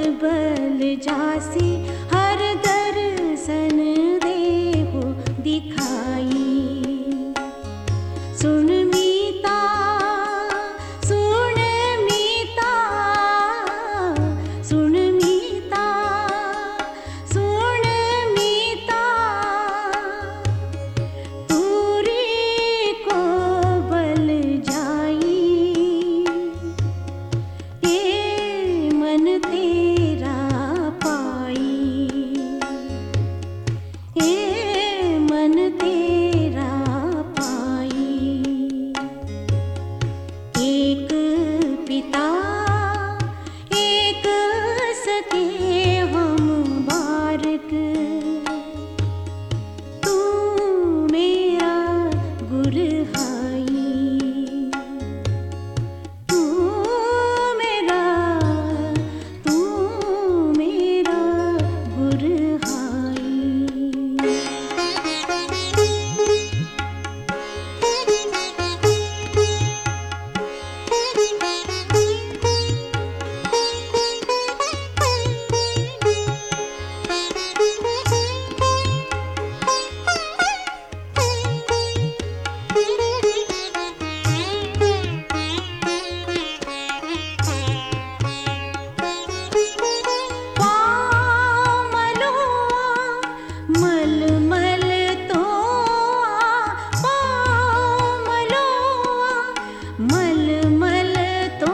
बल जासी हर दर्शन देहु दिखाई। सुन मीता, सुन मीता, सुन मीता, सुन मीता, तूरी को बल जाई। ये मन तेरा पाई, ये मन तेरा पाई। एक पिता एक सके हम बारक, तू मेरा गुरहाई, तू मेरा गुरहाई। मलमल तो मलमल तो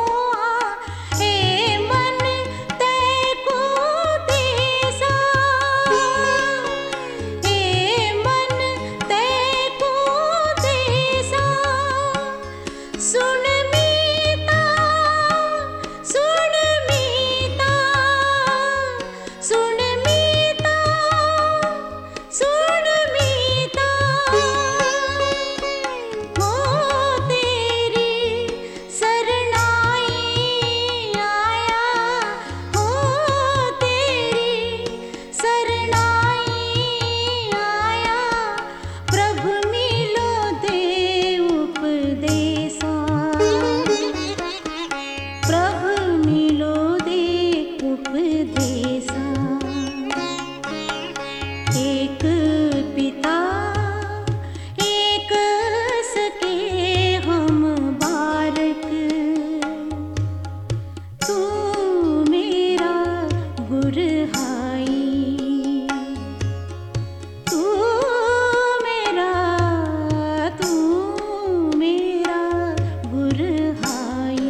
ए मन तेको देसा, ए मन तेको देसा। सुन मीता, सुन मीता, सुन मीता, सुन मीता, हो तेरी शरणाई आया, हो तेरी शरणाई आया। प्रभु मिलो दे उपदेसा, प्रभु मिलो दे उपदेसा। एक पिता एक सके हम बारक, तू मेरा गुरहाई, तू मेरा गुरहाई।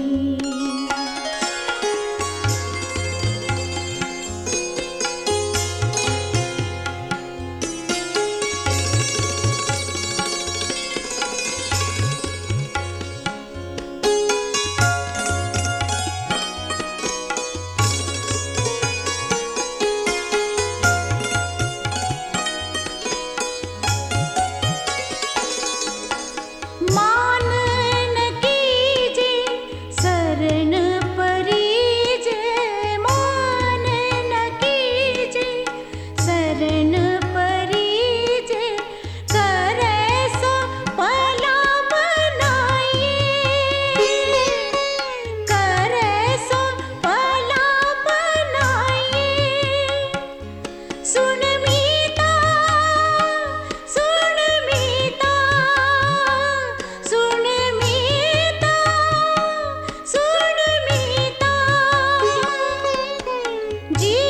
मान न कीजे शरण परीजे, मान न कीजे शरण परीजे। करे सो भला बनाइए, करे सो भला बनाइए। सुन मीता, सुन मीता, सुन मीता, सुन मीता। जी